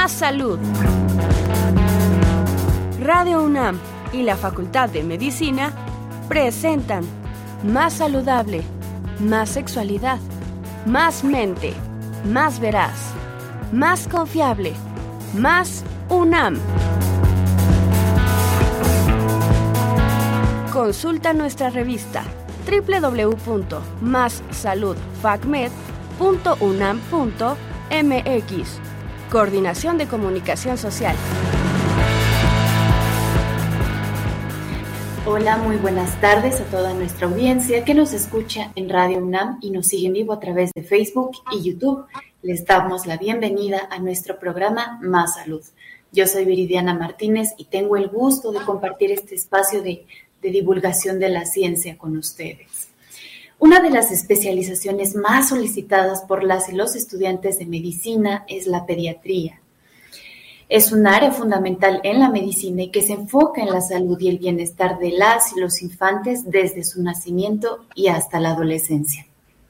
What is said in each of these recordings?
más salud. Radio UNAM y la Facultad de Medicina presentan Más saludable, más sexualidad, más mente, más veraz, más confiable, más UNAM. Consulta nuestra revista www.massaludfacmed.unam.mx. Coordinación de Comunicación Social. Hola, muy buenas tardes a toda nuestra audiencia que nos escucha en Radio UNAM y nos sigue en vivo a través de Facebook y YouTube. Les damos la bienvenida a nuestro programa Más Salud. Yo soy Viridiana Martínez y tengo el gusto de compartir este espacio de divulgación de la ciencia con ustedes. Una de las especializaciones más solicitadas por las y los estudiantes de medicina es la pediatría. Es un área fundamental en la medicina y que se enfoca en la salud y el bienestar de las y los infantes desde su nacimiento y hasta la adolescencia.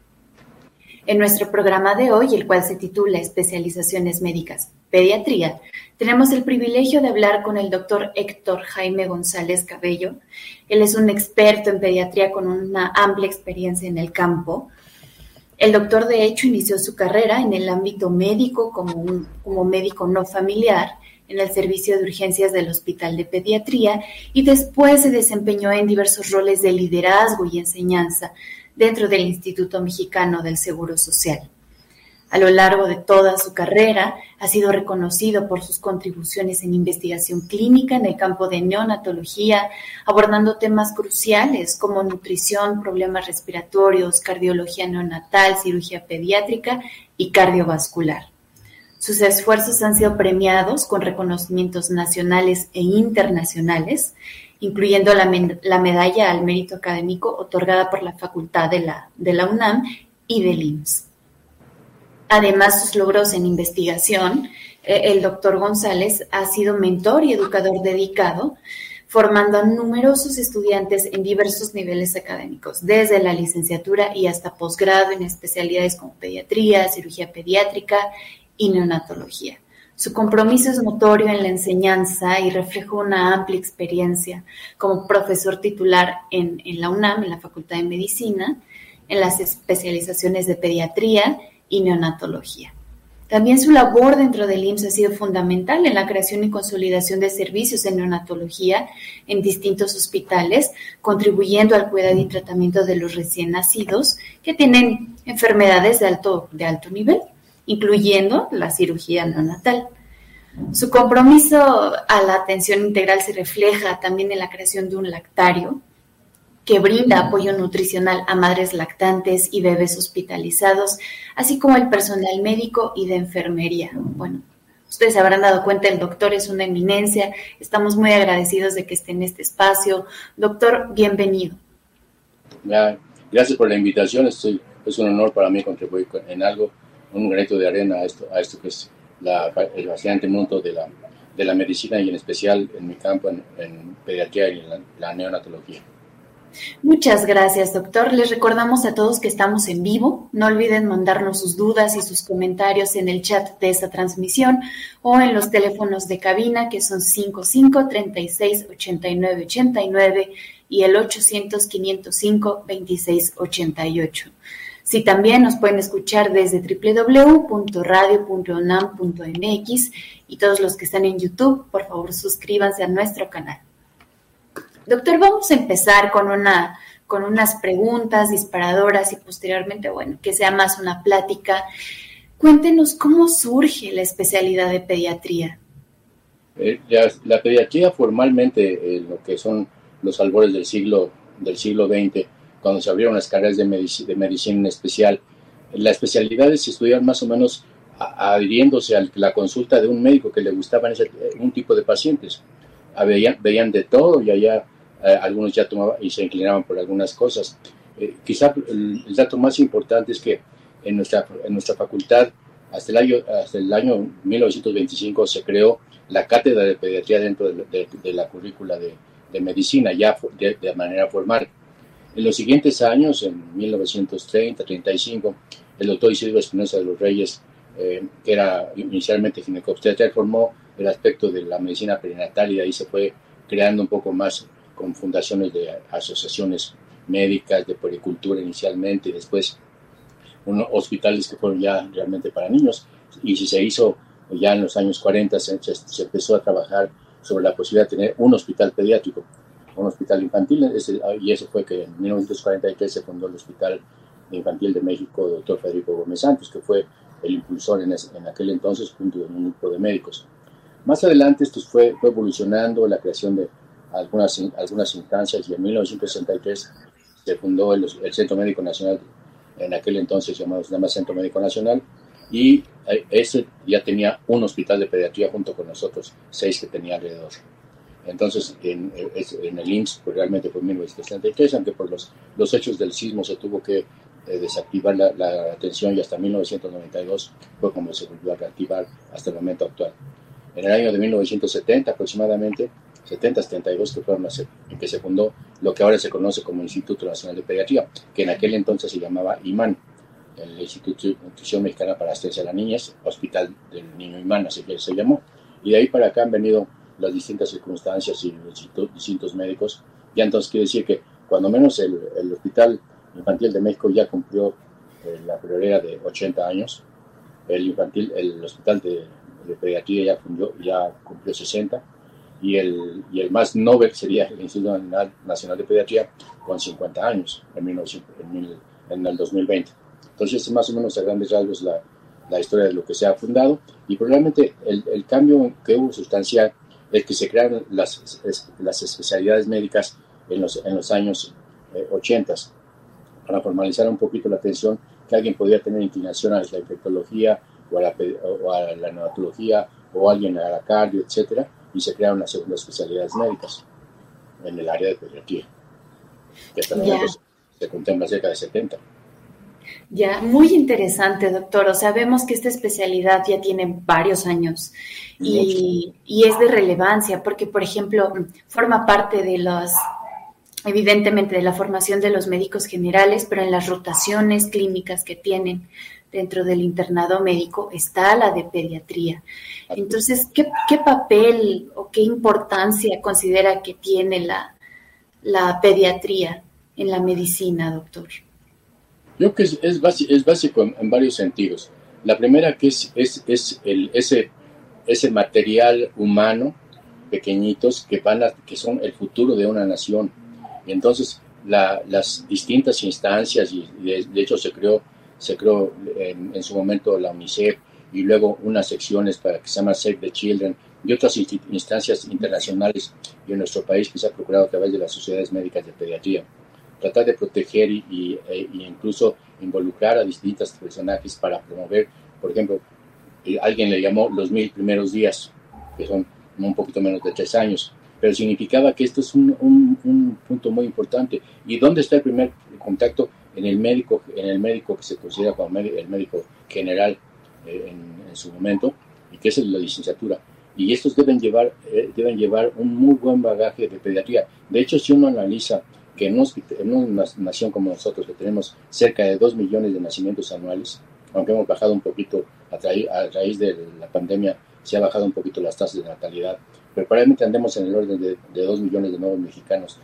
En nuestro programa de hoy, el cual se titula Especializaciones Médicas Pediatría, tenemos el privilegio de hablar con el doctor Héctor Jaime González Cabello. Él es un experto en pediatría con una amplia experiencia en el campo. El doctor, de hecho, inició su carrera en el ámbito médico como médico no familiar en el servicio de urgencias del Hospital de Pediatría y después se desempeñó en diversos roles de liderazgo y enseñanza dentro del Instituto Mexicano del Seguro Social. A lo largo de toda su carrera ha sido reconocido por sus contribuciones en investigación clínica en el campo de neonatología, abordando temas cruciales como nutrición, problemas respiratorios, cardiología neonatal, cirugía pediátrica y cardiovascular. Sus esfuerzos han sido premiados con reconocimientos nacionales e internacionales, incluyendo la medalla al mérito académico otorgada por la Facultad de la UNAM y del IMSS. Además, sus logros en investigación, el doctor González ha sido mentor y educador dedicado, formando a numerosos estudiantes en diversos niveles académicos, desde la licenciatura y hasta posgrado en especialidades como pediatría, cirugía pediátrica y neonatología. Su compromiso es notorio en la enseñanza y refleja una amplia experiencia como profesor titular en la UNAM, en la Facultad de Medicina, en las especializaciones de pediatría y neonatología. También su labor dentro del IMSS ha sido fundamental en la creación y consolidación de servicios en neonatología en distintos hospitales, contribuyendo al cuidado y tratamiento de los recién nacidos que tienen enfermedades de alto nivel, incluyendo la cirugía neonatal. Su compromiso a la atención integral se refleja también en la creación de un lactario que brinda apoyo nutricional a madres lactantes y bebés hospitalizados, así como el personal médico y de enfermería. Bueno, ustedes se habrán dado cuenta, el doctor es una eminencia. Estamos muy agradecidos de que esté en este espacio. Doctor, bienvenido. Gracias por la invitación. Es un honor para mí contribuir en algo, un granito de arena a esto que es el fascinante mundo de la medicina y en especial en mi campo en pediatría y en la neonatología. Muchas gracias, doctor. Les recordamos a todos que estamos en vivo. No olviden mandarnos sus dudas y sus comentarios en el chat de esta transmisión o en los teléfonos de cabina que son 55-36-89-89 y el 800-505-2688. Sí, también nos pueden escuchar desde www.radio.unam.mx y todos los que están en YouTube, por favor, suscríbanse a nuestro canal. Doctor, vamos a empezar con unas preguntas disparadoras y posteriormente, que sea más una plática. Cuéntenos cómo surge la especialidad de pediatría. La pediatría formalmente, lo que son los albores del siglo XX, cuando se abrieron las carreras de medicina en especial, las especialidades se estudiaban más o menos adhiriéndose a la consulta de un médico que le gustaban un tipo de pacientes. Veían de todo y allá algunos ya tomaban y se inclinaban por algunas cosas. Quizá el dato más importante es que en nuestra facultad hasta el año 1925 se creó la cátedra de pediatría dentro de la currícula de medicina ya de manera formal. En los siguientes años, en 1930-35, el doctor Isidro Espinosa de los Reyes que era inicialmente ginecobstetra, formó el aspecto de la medicina perinatal y de ahí se fue creando un poco más con fundaciones de asociaciones médicas, de puericultura inicialmente, y después unos hospitales que fueron ya realmente para niños. Y si se hizo ya en los años 40, se empezó a trabajar sobre la posibilidad de tener un hospital pediátrico, un hospital infantil, y eso fue que en 1943 se fundó el Hospital Infantil de México, doctor Federico Gómez Santos, que fue el impulsor en aquel entonces junto con un grupo de médicos. Más adelante esto fue evolucionando, la creación de algunas instancias, y en 1963 se fundó el Centro Médico Nacional, en aquel entonces se llama Centro Médico Nacional, y ese ya tenía un hospital de pediatría junto con nosotros, 6 que tenía alrededor. Entonces, en el IMSS pues, realmente fue en 1963, aunque por los hechos del sismo se tuvo que desactivar la atención, y hasta 1992 fue como se volvió a reactivar hasta el momento actual. En el año de 1970 aproximadamente, 70-72, que fueron en que se fundó lo que ahora se conoce como Instituto Nacional de Pediatría, que en aquel entonces se llamaba IMAN, el Institución Mexicana para la Asistencia a la Niñez, Hospital del Niño IMAN, así que se llamó. Y de ahí para acá han venido las distintas circunstancias y los distintos médicos. Ya entonces quiere decir que cuando menos el Hospital Infantil de México ya cumplió la prioridad de 80 años, el Hospital de Pediatría ya cumplió 60, y el más novel sería el Instituto Nacional de Pediatría con 50 años en el 2020. Entonces, más o menos a grandes rasgos la historia de lo que se ha fundado, y probablemente el cambio que hubo sustancial es que se crearon las especialidades médicas en los años 80 para formalizar un poquito la atención, que alguien podía tener inclinación a la infectología o a la neonatología, o alguien a la cardio, etcétera, y se crearon las segundas especialidades médicas en el área de pediatría, que hasta el momento se contempla cerca de 70. Ya, muy interesante, doctor. O sea, vemos que esta especialidad ya tiene varios años y es de relevancia porque, por ejemplo, forma parte evidentemente, de la formación de los médicos generales, pero en las rotaciones clínicas que tienen dentro del internado médico está la de pediatría. Entonces, ¿qué papel o qué importancia considera que tiene la pediatría en la medicina, doctor? Yo creo que es básico en varios sentidos. La primera, que es ese material humano, pequeñitos, que son el futuro de una nación. Y entonces las distintas instancias, y de hecho se creó en su momento la UNICEF, y luego unas secciones para que se llama Save the Children, y otras instancias internacionales, y en nuestro país que se ha procurado a través de las sociedades médicas de pediatría, tratar de proteger y incluso involucrar a distintos personajes para promover, por ejemplo, alguien le llamó los 1000 primeros días, que son un poquito menos de 3 años, pero significaba que esto es un punto muy importante. ¿Y dónde está el primer contacto? En el médico que se considera como el médico general en su momento, y que es la licenciatura. Y estos deben llevar un muy buen bagaje de pediatría. De hecho, si uno analiza que en una nación como nosotros, que tenemos cerca de 2 millones de nacimientos anuales, aunque hemos bajado un poquito a raíz de la pandemia, se ha bajado un poquito las tasas de natalidad, pero probablemente andemos en el orden de 2 millones de nuevos mexicanos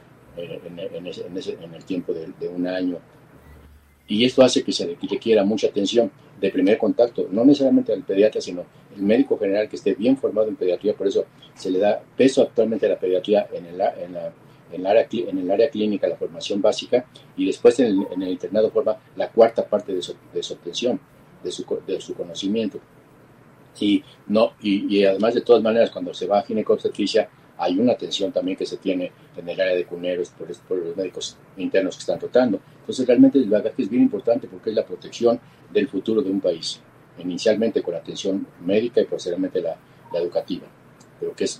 en el tiempo de un año. Y esto hace que se requiera mucha atención de primer contacto, no necesariamente al pediatra, sino el médico general que esté bien formado en pediatría. Por eso se le da peso actualmente a la pediatría en el área clínica, la formación básica, y después en el internado forma la cuarta parte de su atención, de su conocimiento. Y además, de todas maneras, cuando se va a ginecobstetricia, hay una atención también que se tiene en el área de cuneros por los médicos internos que están tratando. Entonces, realmente el bagaje es bien importante porque es la protección del futuro de un país, inicialmente con la atención médica y posteriormente la educativa, pero que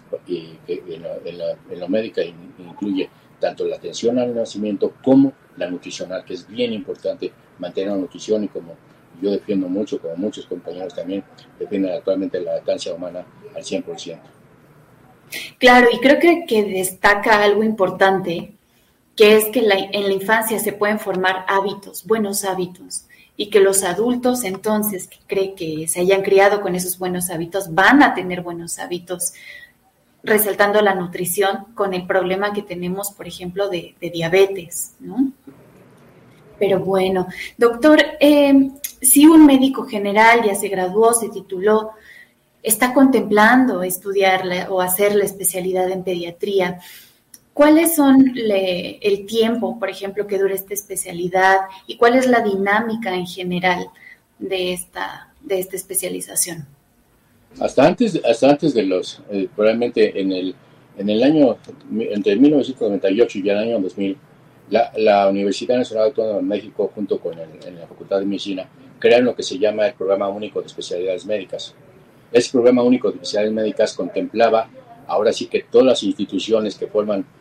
en la médica incluye tanto la atención al nacimiento como la nutricional, que es bien importante mantener la nutrición, y como yo defiendo mucho, como muchos compañeros también defienden actualmente la lactancia humana al 100%. Claro, y creo que destaca algo importante, que es que en la infancia se pueden formar hábitos, buenos hábitos, y que los adultos entonces que creen que se hayan criado con esos buenos hábitos van a tener buenos hábitos, resaltando la nutrición con el problema que tenemos, por ejemplo, de diabetes, ¿no? Pero bueno, doctor, si un médico general ya se graduó, se tituló, está contemplando estudiar o hacer la especialidad en pediatría, ¿cuáles son el tiempo, por ejemplo, que dura esta especialidad y cuál es la dinámica en general de esta especialización? Hasta antes de probablemente en el año, entre 1998 y el año 2000, la Universidad Nacional Autónoma de México, junto con la Facultad de Medicina, crearon lo que se llama el Programa Único de Especialidades Médicas. Ese Programa Único de Especialidades Médicas contemplaba, ahora sí, que todas las instituciones que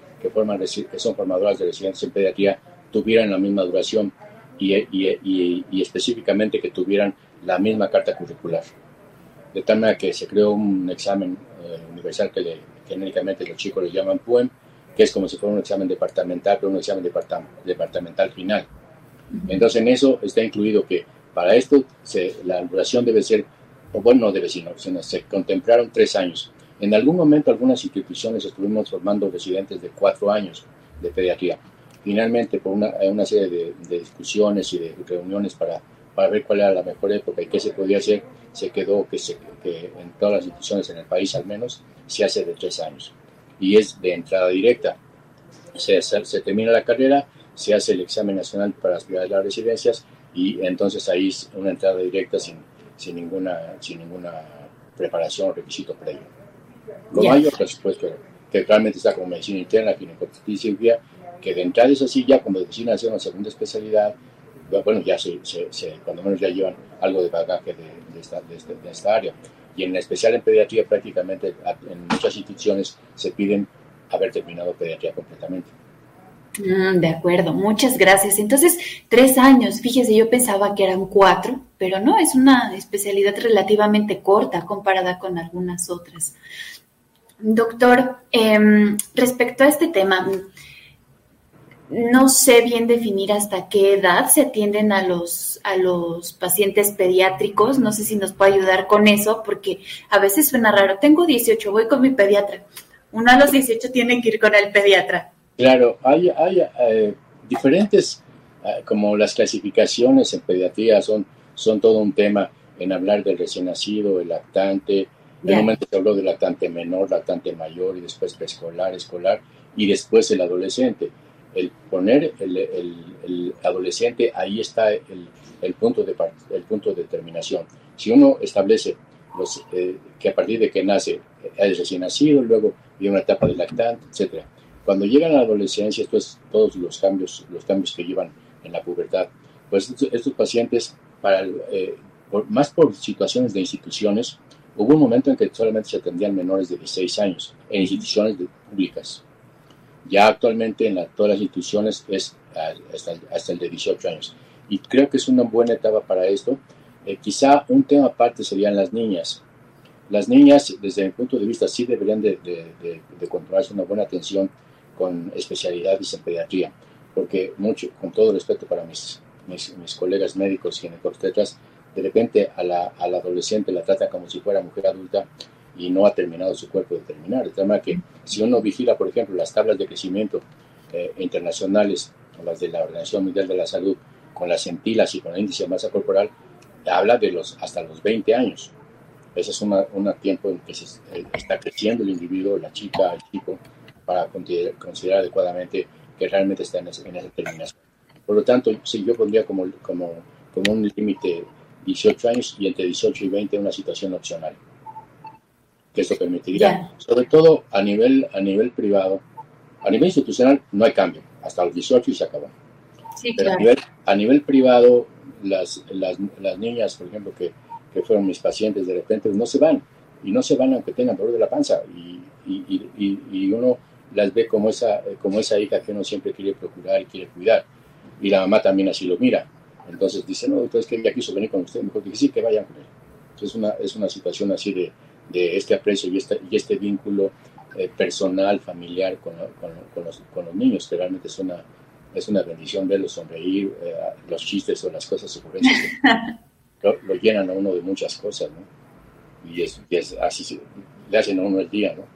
son formadoras de residentes en pediatría tuvieran la misma duración y específicamente que tuvieran la misma carta curricular. De tal manera que se creó un examen universal que genéricamente los chicos le llaman PUEM, que es como si fuera un examen departamental, pero un examen departamental final. Entonces en eso está incluido que para esto la duración debe ser, o bueno, no debe, sino se contemplaron 3 años. En algún momento algunas instituciones estuvimos formando residentes de 4 años de pediatría. Finalmente, por una serie de discusiones y de reuniones para ver cuál era la mejor época y qué se podía hacer, se quedó que en todas las instituciones en el país al menos se hace de 3 años y es de entrada directa. Se termina la carrera, se hace el examen nacional para aspirar a las residencias y entonces ahí es una entrada directa sin ninguna preparación o requisito previo. Como hay otras, pues, que realmente está como medicina interna, ginecología, que de entrada es así, ya como medicina hace una segunda especialidad, bueno, ya cuando menos ya llevan algo de bagaje de esta área. Y en especial en pediatría, prácticamente en muchas instituciones se piden haber terminado pediatría completamente. De acuerdo, muchas gracias. Entonces, 3 años, fíjese, yo pensaba que eran 4, pero no, es una especialidad relativamente corta comparada con algunas otras. Doctor, respecto a este tema, no sé bien definir hasta qué edad se atienden a los pacientes pediátricos. No sé si nos puede ayudar con eso, porque a veces suena raro. Tengo 18, voy con mi pediatra. Uno a los 18 tiene que ir con el pediatra. Claro, hay diferentes, como las clasificaciones en pediatría son todo un tema en hablar del recién nacido, el lactante. En un momento se habló del lactante menor, lactante mayor y después preescolar, escolar y después el adolescente. El poner el adolescente, ahí está el punto de terminación. Si uno establece que a partir de que nace es recién nacido, luego viene una etapa de lactante, etcétera. Cuando llegan a la adolescencia, todos los cambios que llevan en la pubertad, pues estos pacientes, más por situaciones de instituciones, hubo un momento en que solamente se atendían menores de 16 años en instituciones públicas. Ya actualmente en todas las instituciones es hasta el de 18 años. Y creo que es una buena etapa para esto. Quizá un tema aparte serían las niñas. Las niñas, desde mi punto de vista, sí deberían de controlarse una buena atención con especialidades en pediatría, porque con todo respeto para mis colegas médicos y ginecobstetras, de repente a la adolescente la tratan como si fuera mujer adulta y no ha terminado su cuerpo de terminar. De tal manera que si uno vigila, por ejemplo, las tablas de crecimiento internacionales, las de la Organización Mundial de la Salud, con las centilas y con el índice de masa corporal, habla de hasta los 20 años. Ese es un tiempo en que se está creciendo el individuo, la chica, el chico, para considerar adecuadamente que realmente está en esa terminación. Por lo tanto, sí, yo pondría como un límite 18 años y entre 18 y 20 una situación opcional, que esto permitiría, sobre todo a nivel privado. A nivel institucional no hay cambio, hasta los 18 y se acabó. Sí, pero claro. a nivel privado, las niñas, por ejemplo, que fueron mis pacientes, de repente no se van aunque tengan dolor de la panza y uno las ve como esa hija que uno siempre quiere procurar y quiere cuidar, y la mamá también así lo mira. Entonces dice, no, entonces que ella quiso venir con usted, mejor que sí, que vayan con él. Entonces es una situación así de este aprecio y este vínculo personal, familiar con los niños, que realmente es es una bendición verlos sonreír, los chistes o las cosas ocurrentes lo llenan a uno de muchas cosas, ¿no? Y es así, le hacen a uno el día, ¿no?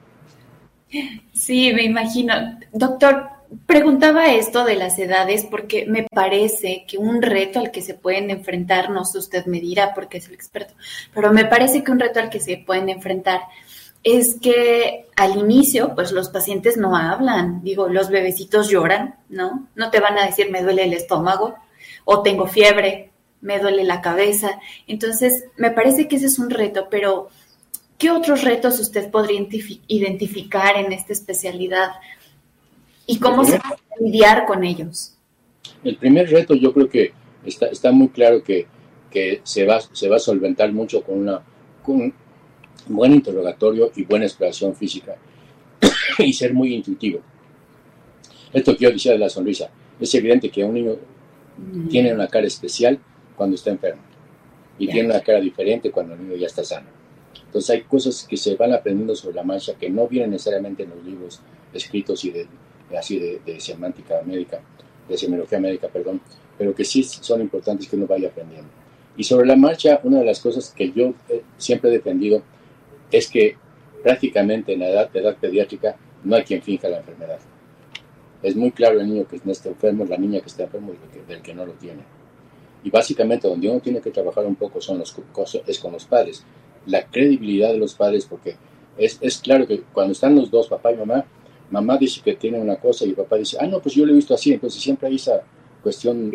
Sí, me imagino. Doctor, preguntaba esto de las edades porque me parece que un reto al que se pueden enfrentar, no sé, usted me dirá porque es el experto, pero me parece que un reto al que se pueden enfrentar es que al inicio, pues los pacientes no hablan. Digo, los bebecitos lloran, ¿no? No te van a decir me duele el estómago o tengo fiebre, me duele la cabeza. Entonces, me parece que ese es un reto, pero ¿qué otros retos usted podría identificar en esta especialidad y cómo se puede lidiar con ellos? El primer reto yo creo que está muy claro que se va a solventar mucho con un buen interrogatorio y buena exploración física y ser muy intuitivo. Esto que yo decía de la sonrisa, es evidente que un niño tiene una cara especial cuando está enfermo y tiene una cara diferente cuando el niño ya está sano. Entonces hay cosas que se van aprendiendo sobre la marcha que no vienen necesariamente en los libros escritos y de semántica médica, de semiología médica, perdón, pero que sí son importantes que uno vaya aprendiendo. Y sobre la marcha, una de las cosas que yo siempre he defendido es que prácticamente en la edad pediátrica no hay quien finja la enfermedad. Es muy claro el niño que no está enfermo, la niña que está enfermo y del que no lo tiene. Y básicamente donde uno tiene que trabajar un poco es con los padres. La credibilidad de los padres, porque es claro que cuando están los dos, papá y mamá dice que tiene una cosa y papá dice, no, pues yo lo he visto así. Entonces siempre hay esa cuestión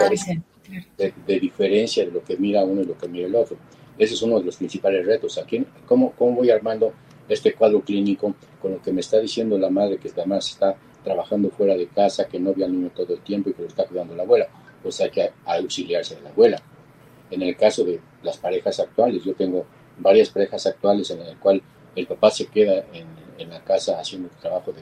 de diferencia de lo que mira uno y lo que mira el otro. Ese es uno de los principales retos. Aquí, ¿cómo voy armando este cuadro clínico con lo que me está diciendo la madre, que además está trabajando fuera de casa, que no ve al niño todo el tiempo y que lo está cuidando la abuela? Pues hay que auxiliarse de la abuela. En el caso de las parejas actuales, yo tengo varias parejas actuales en las cuales el papá se queda en la casa haciendo trabajo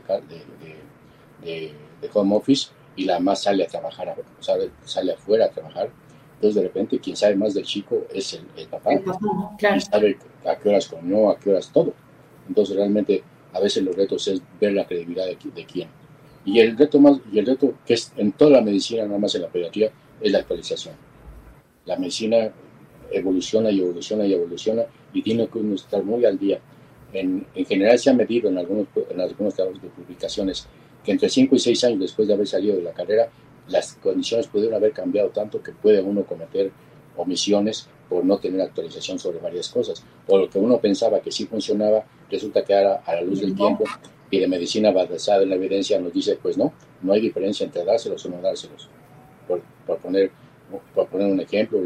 de home office y la mamá sale a trabajar, sale afuera a trabajar. Entonces de repente quien sabe más del chico es el papá, claro. Y sabe a qué horas comió, a qué horas todo. Entonces realmente a veces los retos es ver la credibilidad de quién. Y el reto que es en toda la medicina, no más en la pediatría, es la actualización. La medicina evoluciona y evoluciona y evoluciona y tiene que uno estar muy al día. En general se ha medido en algunos trabajos de publicaciones que entre 5 y 6 años después de haber salido de la carrera, las condiciones pudieron haber cambiado tanto que puede uno cometer omisiones por no tener actualización sobre varias cosas. O lo que uno pensaba que sí funcionaba, resulta que ahora, a la luz del tiempo y de medicina basada en la evidencia, nos dice, pues no hay diferencia entre dárselos o no dárselos. Por poner un ejemplo,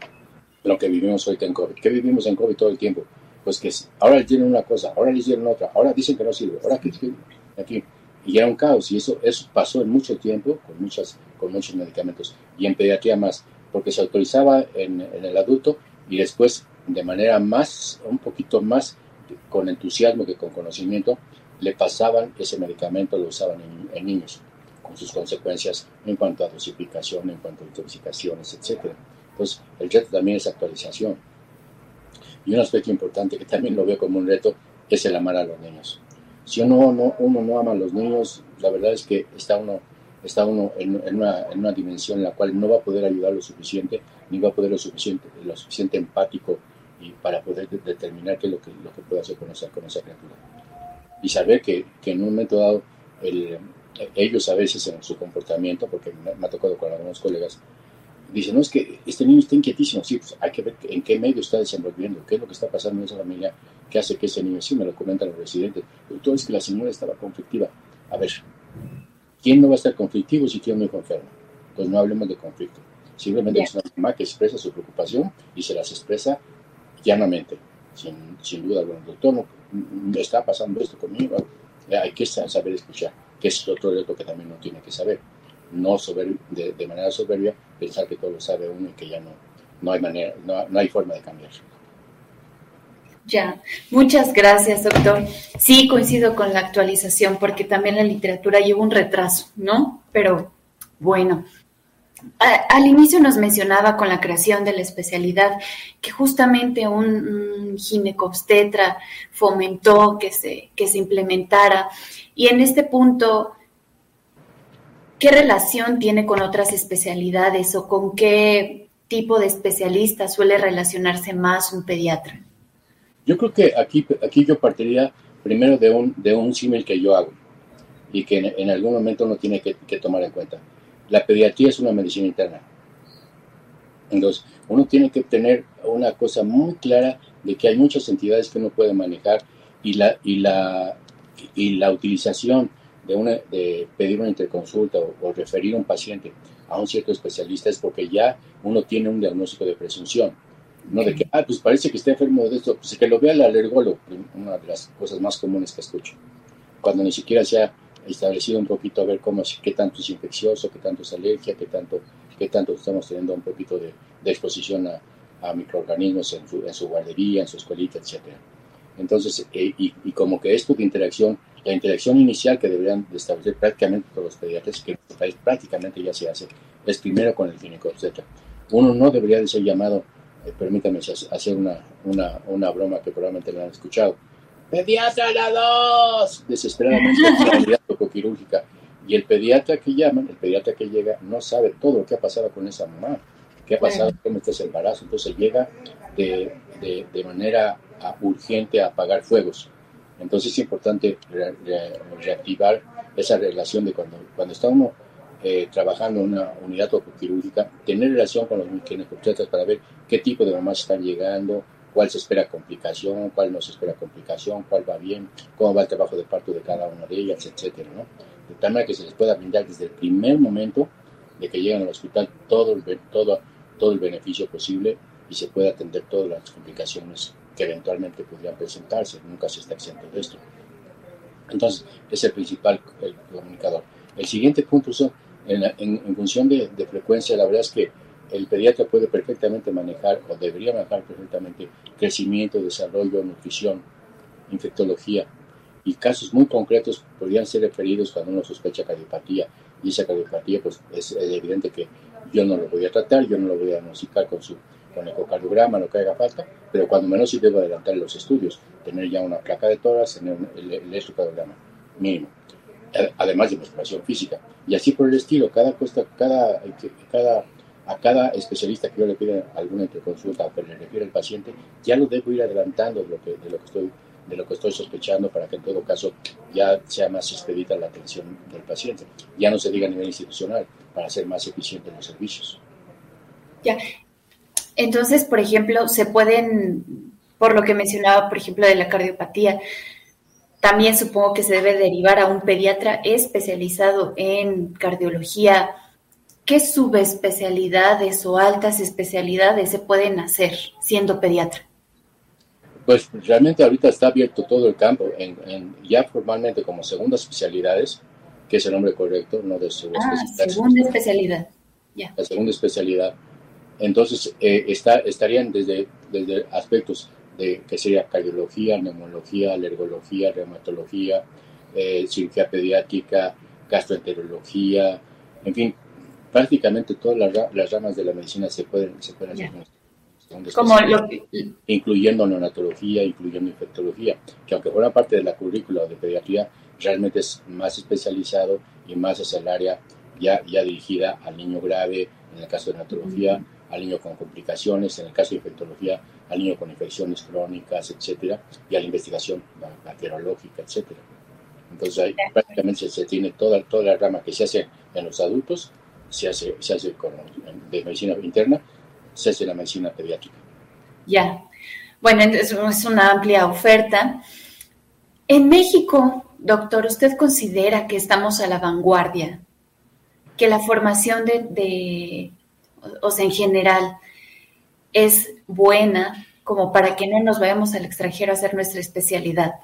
lo que vivimos hoy en COVID. ¿Qué vivimos en COVID todo el tiempo? Pues que ahora les dieron una cosa, ahora les dieron otra, ahora dicen que no sirve, ahora que aquí. Y era un caos, y eso pasó en mucho tiempo con muchos medicamentos. Y en pediatría más, porque se autorizaba en el adulto y después de manera un poquito más con entusiasmo que con conocimiento, le pasaban ese medicamento, lo usaban en niños, con sus consecuencias en cuanto a dosificación, en cuanto a intoxicaciones, etc. Entonces, el reto también es actualización. Y un aspecto importante que también lo veo como un reto es el amar a los niños. Si uno no ama a los niños, la verdad es que está uno en una dimensión en la cual no va a poder ayudar lo suficiente, ni va a poder lo suficiente empático y para poder determinar qué es lo que puede hacer con esa criatura. Y saber que en un momento dado, ellos a veces en su comportamiento, porque me ha tocado con algunos colegas, dicen, no, es que este niño está inquietísimo. Sí, pues hay que ver en qué medio está desenvolviendo, qué es lo que está pasando en esa familia, que hace que ese niño, sí me lo comentan los residentes, todo es que la señora estaba conflictiva. A ver, ¿quién no va a estar conflictivo si tiene un hijo enfermo? Pues no hablemos de conflicto. Simplemente es una mamá que expresa su preocupación y se las expresa llanamente, sin duda. Bueno, doctor, no está pasando esto conmigo. Hay que saber escuchar, que es otro reto que también uno tiene que saber. No de manera soberbia pensar que todo lo sabe uno y que ya no hay forma de cambiar. Ya, muchas gracias, doctor. Sí, coincido con la actualización porque también la literatura lleva un retraso, ¿no? Pero bueno, al inicio nos mencionaba con la creación de la especialidad que justamente un ginecobstetra fomentó que se implementara, y en este punto, ¿qué relación tiene con otras especialidades o con qué tipo de especialista suele relacionarse más un pediatra? Yo creo que aquí yo partiría primero de un símil que yo hago y que en algún momento uno tiene que tomar en cuenta. La pediatría es una medicina interna. Entonces, uno tiene que tener una cosa muy clara de que hay muchas entidades que uno puede manejar y la utilización de pedir una interconsulta o referir a un paciente a un cierto especialista es porque ya uno tiene un diagnóstico de presunción. No de que, pues parece que está enfermo de esto, pues que lo vea el alergólogo, una de las cosas más comunes que escucho. Cuando ni siquiera se ha establecido un poquito a ver qué tanto es infeccioso, qué tanto es alergia, qué tanto estamos teniendo un poquito de exposición a microorganismos en su guardería, en su escuelita, etcétera. Entonces, y como que esto de interacción, la interacción inicial que deberían de establecer prácticamente todos los pediatras, que en este país prácticamente ya se hace, es primero con el ginecobstetra. Uno no debería de ser llamado, permítame hacer una broma que probablemente lo han escuchado, ¡Pediatra a la 2! Desesperadamente, la unidad tocoquirúrgica. Y el pediatra que llaman, el pediatra que llega, no sabe todo lo que ha pasado con esa mamá, qué ha pasado, cómo está ese embarazo. Entonces llega de manera urgente a apagar fuegos. Entonces es importante reactivar esa relación de cuando está uno trabajando en una unidad tocoquirúrgica, tener relación con los ginecobstetras para ver qué tipo de mamás están llegando, cuál se espera complicación, cuál no se espera complicación, cuál va bien, cómo va el trabajo de parto de cada una de ellas, etcétera, ¿no? De tal manera que se les pueda brindar desde el primer momento de que llegan al hospital todo el beneficio posible y se pueda atender todas las complicaciones que eventualmente podrían presentarse. Nunca se está exento de esto. Entonces, es el principal comunicador. El siguiente punto son, en función de frecuencia, la verdad es que el pediatra puede perfectamente manejar, o debería manejar perfectamente, crecimiento, desarrollo, nutrición, infectología, y casos muy concretos podrían ser referidos cuando uno sospecha cardiopatía, y esa cardiopatía pues es evidente que yo no lo voy a tratar, yo no lo voy a diagnosticar con ecocardiograma, lo que haga falta, pero cuando menos sí debo adelantar los estudios, tener ya una placa de tórax, tener el electrocardiograma mínimo, además de exploración física, y así por el estilo. A cada especialista que yo le pida alguna interconsulta o que le refiere al paciente, ya lo debo ir adelantando de lo que estoy sospechando, para que en todo caso ya sea más expedita la atención del paciente. Ya no se diga a nivel institucional, para ser más eficientes los servicios. Ya. Entonces, por ejemplo, se pueden, por lo que mencionaba, por ejemplo, de la cardiopatía, también supongo que se debe derivar a un pediatra especializado en cardiología. ¿Qué subespecialidades o altas especialidades se pueden hacer siendo pediatra? Pues realmente ahorita está abierto todo el campo, ya formalmente como segundas especialidades, que es el nombre correcto, no de subespecialidad. Segunda especialidad. Ya. La segunda especialidad. Entonces, estarían desde aspectos que sería cardiología, neumología, alergología, reumatología, cirugía pediátrica, gastroenterología, en fin, prácticamente todas las ramas de la medicina se pueden hacer. Como incluyendo neonatología, incluyendo infectología, que aunque fuera parte de la currícula de pediatría, realmente es más especializado y más hacia el área ya dirigida al niño grave, en el caso de neonatología, al niño con complicaciones, en el caso de infectología, al niño con infecciones crónicas, etcétera, y a la investigación bacteriológica, etcétera. Entonces ahí prácticamente se tiene toda la rama que se hace en los adultos, se hace de medicina interna, se hace la medicina pediátrica. Ya. Bueno, es una amplia oferta. En México, doctor, ¿usted considera que estamos a la vanguardia? Que la formación o sea, en general, es buena como para que no nos vayamos al extranjero a hacer nuestra especialidad.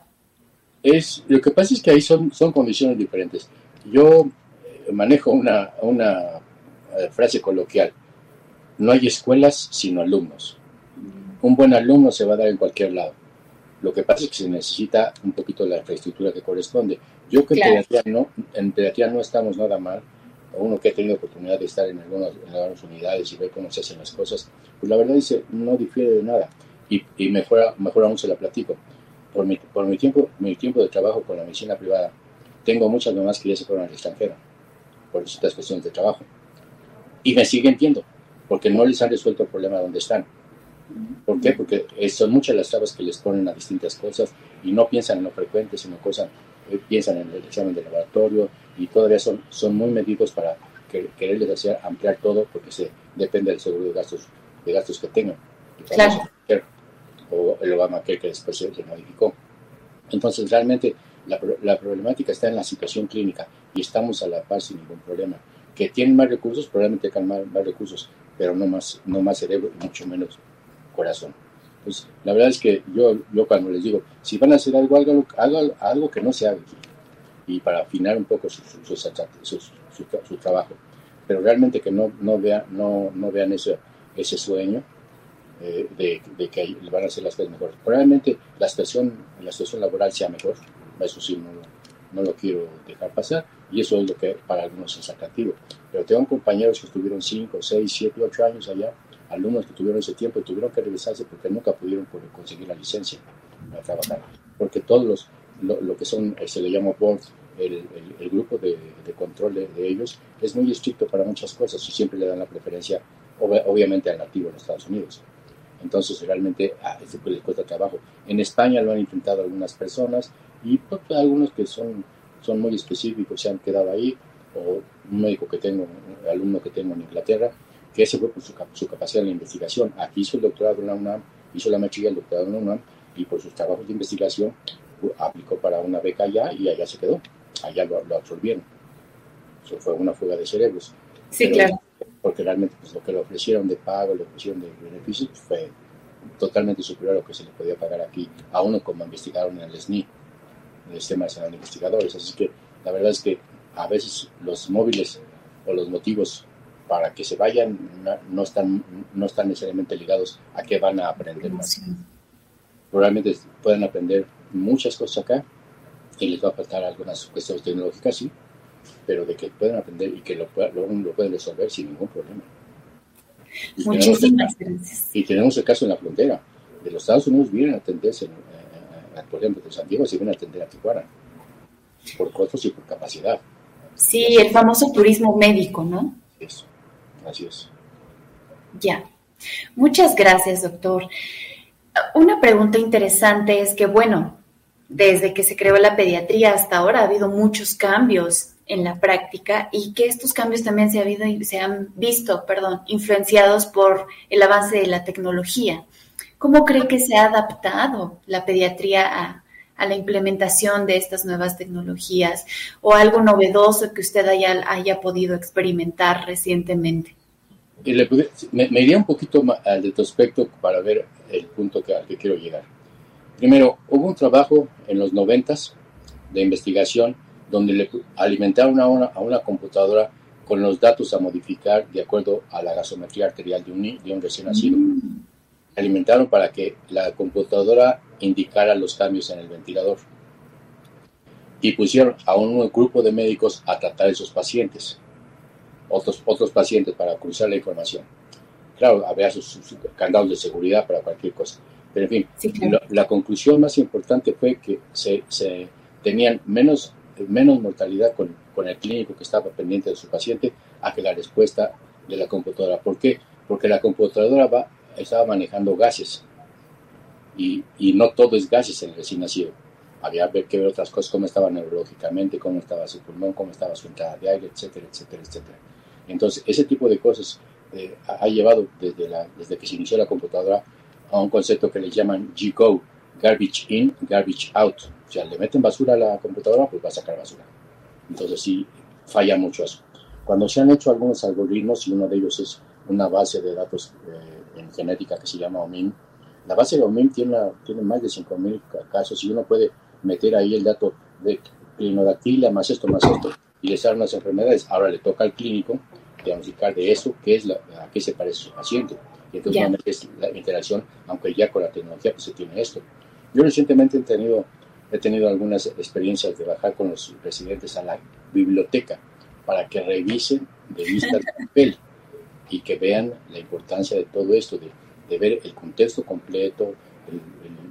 Lo que pasa es que ahí son condiciones diferentes. Yo manejo una frase coloquial: no hay escuelas sino alumnos. Un buen alumno se va a dar en cualquier lado. Lo que pasa es que se necesita un poquito de la infraestructura que corresponde. Yo que en pediatría no estamos nada mal. Uno que ha tenido oportunidad de estar en algunas unidades y ver cómo se hacen las cosas, pues la verdad dice, no difiere de nada. Y mejor aún se la platico. Por mi tiempo de trabajo con la medicina privada, tengo muchas mamás que ya se fueron al extranjero. por distintas cuestiones de trabajo. Y me siguen viendo, porque no les han resuelto el problema donde están. ¿Por qué? Porque son muchas las trabas que les ponen a distintas cosas y no piensan en lo frecuente, sino piensan en el examen de laboratorio y todavía son muy medidos para quererles hacer ampliar todo porque depende del seguro de gastos que tengan. Claro. O el Obamacare que después se modificó. Entonces, realmente, la problemática está en la situación clínica y estamos a la par sin ningún problema. Que tienen más recursos, probablemente tengan más recursos, pero no más cerebro y mucho menos corazón. Pues la verdad es que yo cuando les digo, si van a hacer algo que no se haga y para afinar un poco su trabajo, pero realmente que no vean ese sueño de que van a hacer las cosas mejor. Probablemente la situación laboral sea mejor, eso sí no lo quiero dejar pasar, y eso es lo que para algunos es atractivo. Pero tengo compañeros que estuvieron 5, 6, 7, 8 años allá, alumnos que tuvieron ese tiempo y tuvieron que regresarse porque nunca pudieron conseguir la licencia para trabajar, porque todos lo que son, se le llama board, el grupo de control de ellos es muy estricto para muchas cosas y siempre le dan la preferencia obviamente al nativo en los Estados Unidos. Entonces realmente les cuesta trabajo. En España lo han intentado algunas personas y pues, algunos que son muy específicos se han quedado ahí, o un alumno que tengo en Inglaterra, que ese fue por su capacidad en la investigación. Aquí hizo el doctorado en la UNAM, hizo la maestría y el doctorado en la UNAM, y por sus trabajos de investigación aplicó para una beca allá y allá se quedó, allá lo absorbieron. Eso fue una fuga de cerebros. Sí, pero, claro. Porque realmente pues, lo que le ofrecieron de pago, le ofrecieron de beneficios, fue totalmente superior a lo que se le podía pagar aquí, a uno como investigaron en el SNI, en el Sistema Nacional de Investigadores. Así que la verdad es que a veces los móviles o los motivos para que se vayan no están necesariamente ligados a qué van a aprender más. Sí. Probablemente puedan aprender muchas cosas acá y les va a faltar algunas cuestiones tecnológicas, sí, pero de que pueden aprender y que lo pueden resolver sin ningún problema. Muchísimas gracias. Y tenemos el caso en la frontera. De los Estados Unidos vienen a atenderse, por ejemplo, de San Diego se vienen a atender a Tijuana, por costos y por capacidad. Sí, el famoso turismo médico, ¿no? Eso, así es. Ya. Muchas gracias, doctor. Una pregunta interesante es que, bueno, desde que se creó la pediatría hasta ahora ha habido muchos cambios en la práctica y que estos cambios también se han visto influenciados por el avance de la tecnología. ¿Cómo cree que se ha adaptado la pediatría a la implementación de estas nuevas tecnologías o algo novedoso que usted haya podido experimentar recientemente? Me iría un poquito al retrospecto para ver el punto al que quiero llegar. Primero, hubo un trabajo en los 90s de investigación donde le alimentaron a una computadora con los datos a modificar de acuerdo a la gasometría arterial de un recién nacido. Alimentaron para que la computadora indicara los cambios en el ventilador. Y pusieron a un grupo de médicos a tratar a esos pacientes, otros pacientes para cruzar la información. Claro, había sus candados de seguridad para cualquier cosa. Pero en fin, sí, claro. La conclusión más importante fue que se tenían menos mortalidad con el clínico que estaba pendiente de su paciente a que la respuesta de la computadora. ¿Por qué? Porque la computadora estaba manejando gases y no todo es gases en el recién nacido. Había que ver otras cosas, cómo estaba neurológicamente, cómo estaba su pulmón, cómo estaba su entrada de aire, etcétera, etcétera, etcétera. Entonces, ese tipo de cosas ha llevado desde que se inició la computadora a un concepto que le llaman G-Code, Garbage In, Garbage Out. O sea, le meten basura a la computadora, pues va a sacar basura. Entonces sí, falla mucho eso. Cuando se han hecho algunos algoritmos, y uno de ellos es una base de datos en genética que se llama OMIM, la base de OMIM tiene más de 5,000 casos y uno puede meter ahí el dato de clinodactilia más esto, y le salen unas enfermedades. Ahora le toca al clínico diagnosticar de eso, a qué se parece su paciente. Y entonces nuevamente es la interacción, aunque ya con la tecnología pues se tiene esto. Yo recientemente he tenido algunas experiencias de bajar con los residentes a la biblioteca para que revisen de vista de papel y que vean la importancia de todo esto, de ver el contexto completo,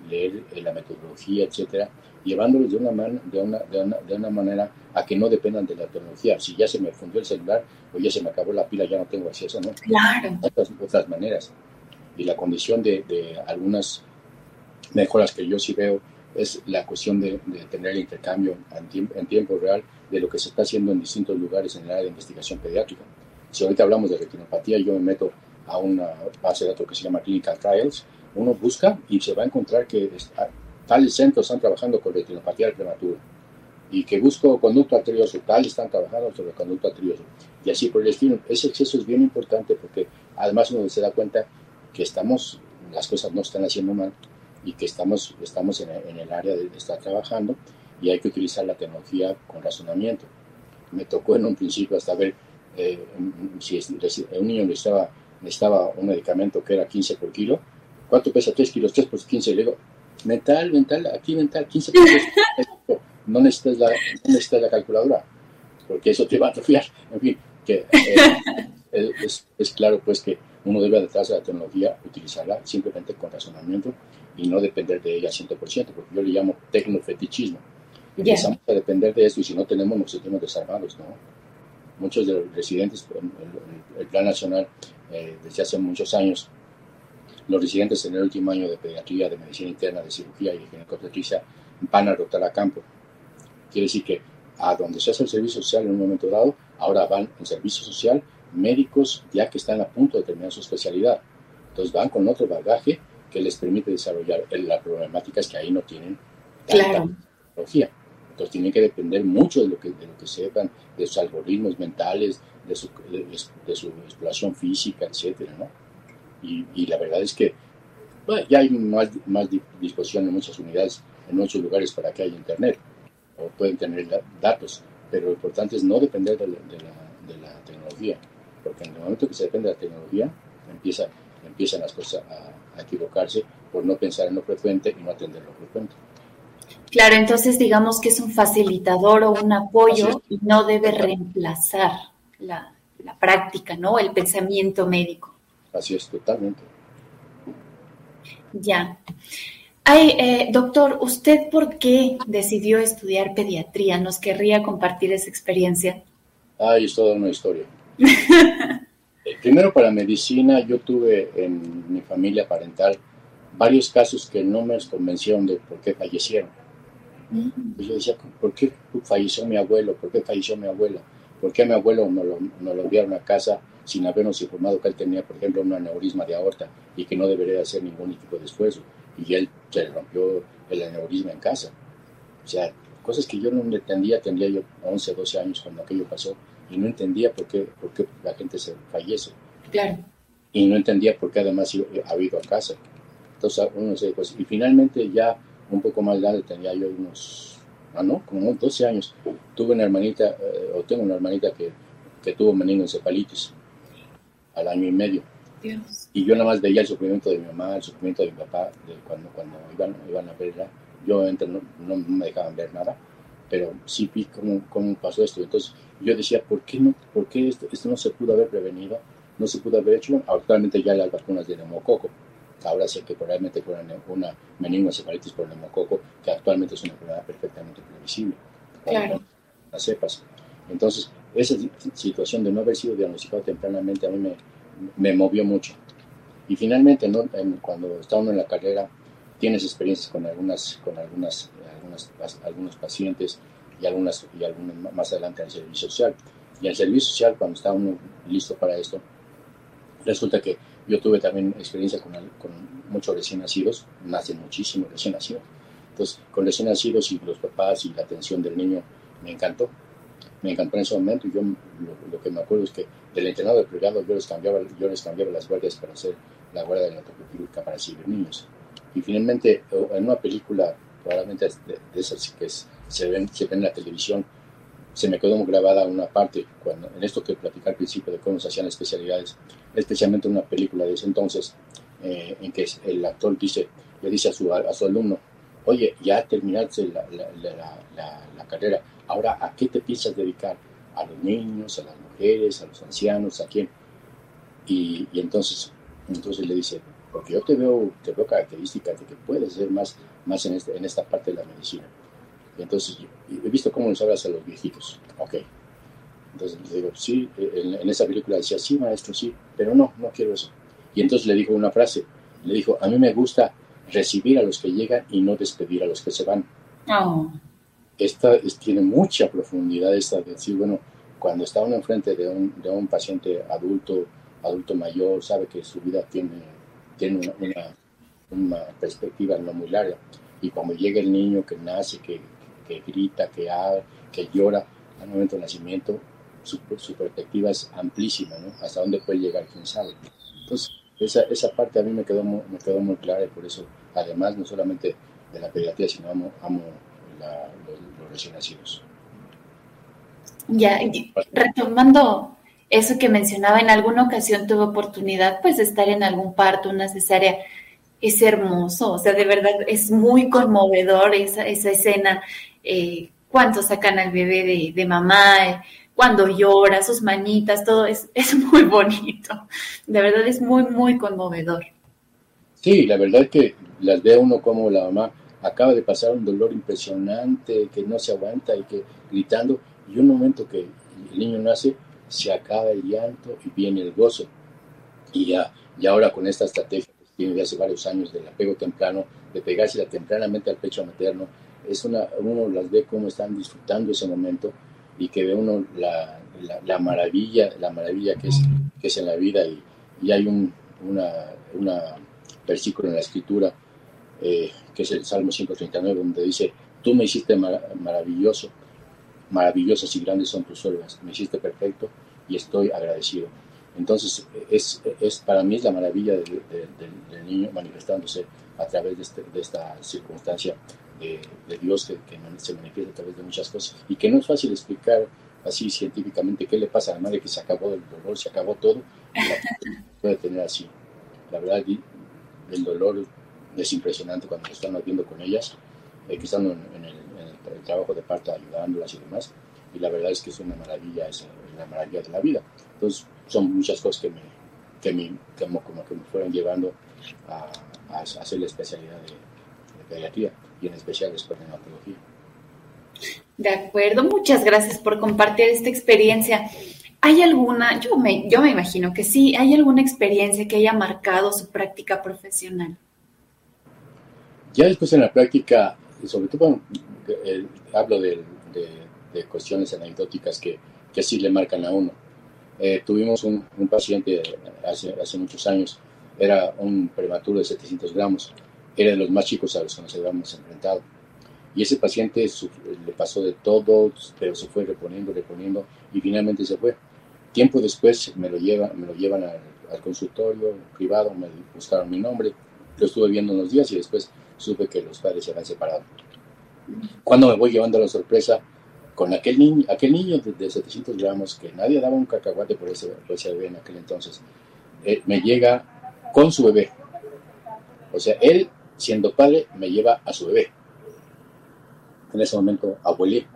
leer la metodología, etcétera, llevándolos de una manera a que no dependan de la tecnología. Si ya se me fundió el celular o ya se me acabó la pila, ya no tengo acceso, ¿no? Claro. Otras maneras. Y la condición de algunas mejoras que yo sí veo es la cuestión de tener el intercambio en tiempo real de lo que se está haciendo en distintos lugares en el área de investigación pediátrica. Si ahorita hablamos de retinopatía, yo me meto a una base de datos que se llama Clinical Trials, uno busca y se va a encontrar que tales centros están trabajando con retinopatía del prematuro, y que busco conducto arterioso, tales están trabajando sobre conducto arterioso, y así por el estilo. Ese exceso es bien importante porque además uno se da cuenta que las cosas no están haciendo mal, y que estamos en el área de estar trabajando, y hay que utilizar la tecnología con razonamiento. Me tocó en un principio hasta ver si un niño necesitaba un medicamento que era 15 por kilo. ¿Cuánto pesa 3 kilos? 3 por 15. Le digo, mental, 15 por 3. No necesitas la calculadora, porque eso te va a atrofiar. En fin, que es claro pues que uno debe adaptarse a la tecnología, utilizarla simplemente con razonamiento y no depender de ella 100%, porque yo le llamo tecnofetichismo. Empezamos a depender de esto y si no tenemos, nos sentimos desarmados, ¿no? Muchos de los residentes, el Plan Nacional, desde hace muchos años, los residentes en el último año de pediatría, de medicina interna, de cirugía y de ginecobstetricia van a rotar a campo. Quiere decir que a donde se hace el servicio social en un momento dado, ahora van en servicio social médicos ya que están a punto de terminar su especialidad. Entonces van con otro bagaje que les permite desarrollar. La problemática es que ahí no tienen tanta tecnología. Entonces tienen que depender mucho de lo que sepan, de sus algoritmos mentales, de su exploración física, etcétera, ¿no? Y la verdad es que ya hay más disposición en muchas unidades, en muchos lugares para que haya internet, o pueden tener datos, pero lo importante es no depender de la tecnología, porque en el momento que se depende de la tecnología, empiezan las cosas a equivocarse por no pensar en lo frecuente y no atender lo frecuente. Claro, entonces digamos que es un facilitador o un apoyo y no debe reemplazar la práctica, ¿no? El pensamiento médico. Así es, totalmente. Ya. Doctor, ¿usted por qué decidió estudiar pediatría? ¿Nos querría compartir esa experiencia? Es toda una historia. Primero, para medicina, yo tuve en mi familia parental varios casos que no me convencieron de por qué fallecieron. Yo decía, ¿por qué falleció mi abuelo? ¿Por qué falleció mi abuela? ¿Por qué a mi abuelo no lo enviaron a casa sin habernos informado que él tenía, por ejemplo, un aneurisma de aorta y que no debería hacer ningún tipo de esfuerzo? Y él se le rompió el aneurisma en casa. O sea, cosas que yo no entendía. Tendría yo 11, 12 años cuando aquello pasó y no entendía por qué la gente se fallece. Claro. Y no entendía por qué además ha ido a casa. Entonces, uno se pues, y finalmente ya un poco más grande, tenía yo como 12 años, tuve una hermanita, tengo una hermanita que tuvo meningoencefalitis al año y medio. Dios. Y yo nada más veía el sufrimiento de mi mamá, el sufrimiento de mi papá, cuando iban a verla. Yo no me dejaban ver nada, pero sí vi cómo pasó esto. Entonces yo decía, ¿por qué esto no se pudo haber prevenido? No se pudo haber hecho. Actualmente ya las vacunas de neumococo. Ahora sé que probablemente fuera una meningoencefalitis por neumococo, que actualmente es una enfermedad perfectamente previsible. Claro. Las cepas. Entonces, esa situación de no haber sido diagnosticado tempranamente a mí me movió mucho. Y finalmente, ¿no? Cuando está uno en la carrera, tienes experiencias con algunos pacientes y algunas más adelante en el servicio social. Y en el servicio social, cuando está uno listo para esto, resulta que yo tuve también experiencia con muchos recién nacidos, nacen muchísimos recién nacidos. Entonces, con recién nacidos y los papás y la atención del niño, me encantó en ese momento. Y yo lo que me acuerdo es que del internado del privado yo les cambiaba las guardias para hacer la guardia de la tocoquirúrgica para recibir niños. Y finalmente, en una película, probablemente de esas que se ven en la televisión, se me quedó grabada una parte, en esto que platicé al principio de cómo se hacían especialidades, especialmente una película de ese entonces, en que el actor le dice a su alumno, oye, ya terminaste la carrera, ahora ¿a qué te piensas dedicar? ¿A los niños, a las mujeres, a los ancianos, a quién? Y entonces le dice, porque yo te veo características de que puedes ser más en esta parte de la medicina. Y entonces, he visto cómo nos hablas a los viejitos. Ok. Entonces le digo, sí, en esa película decía, sí, maestro, sí, pero no quiero eso. Y entonces le dijo una frase, le dijo, a mí me gusta recibir a los que llegan y no despedir a los que se van. Oh. Tiene mucha profundidad esta de decir, bueno, cuando está uno enfrente de un paciente adulto mayor, sabe que su vida tiene una perspectiva no muy larga. Y cuando llega el niño que nace, que grita, que habla, que llora, al momento del nacimiento, su perspectiva es amplísima, ¿no? Hasta dónde puede llegar, quién sabe. Entonces, esa parte a mí me quedó muy clara, y por eso, además, no solamente de la pediatría, sino amo los recién nacidos. Ya, retomando eso que mencionaba, en alguna ocasión tuve oportunidad pues de estar en algún parto, una cesárea. Es hermoso, o sea, de verdad es muy conmovedor esa escena, cuando sacan al bebé de mamá, cuando llora, sus manitas, todo es muy bonito, de verdad es muy, muy conmovedor. Sí, la verdad es que las ve uno como la mamá acaba de pasar un dolor impresionante, que no se aguanta y que gritando, y un momento que el niño nace, se acaba el llanto y viene el gozo. Y ahora con esta estrategia que tiene de hace varios años del apego temprano, de pegársela tempranamente al pecho materno, uno las ve cómo están disfrutando ese momento, y que ve uno la maravilla que es en la vida. Y hay un versículo en la escritura, que es el Salmo 139, donde dice, tú me hiciste maravilloso, maravillosas y grandes son tus obras, me hiciste perfecto y estoy agradecido. Entonces, para mí es la maravilla del niño manifestándose a través de esta circunstancia de Dios que se manifiesta a través de muchas cosas, y que no es fácil explicar así científicamente qué le pasa a la madre, que se acabó el dolor, se acabó todo, y la puede tener así. La verdad, el dolor es impresionante cuando están viendo con ellas, que están en el trabajo de parto ayudándolas y demás, y la verdad es que es una maravilla, es la maravilla de la vida. Entonces son muchas cosas que me fueron llevando a hacer la especialidad de pediatría, y en especial después de neonatología. De acuerdo, muchas gracias por compartir esta experiencia. ¿Hay alguna, yo me imagino que sí, hay alguna experiencia que haya marcado su práctica profesional? Ya después en la práctica, sobre todo hablo de cuestiones anecdóticas que sí le marcan a uno. Tuvimos un paciente hace muchos años, era un prematuro de 700 gramos, era de los más chicos a los que nos habíamos enfrentado. Y ese paciente le pasó de todo, pero se fue reponiendo, y finalmente se fue. Tiempo después me lo llevan al consultorio privado, me buscaron mi nombre, lo estuve viendo unos días y después supe que los padres se habían separado. Cuando me voy llevando la sorpresa con aquel niño de 700 gramos, que nadie daba un cacahuate por ese bebé en aquel entonces, me llega con su bebé. O sea, él, siendo padre, me lleva a su bebé. En ese momento, abuelé.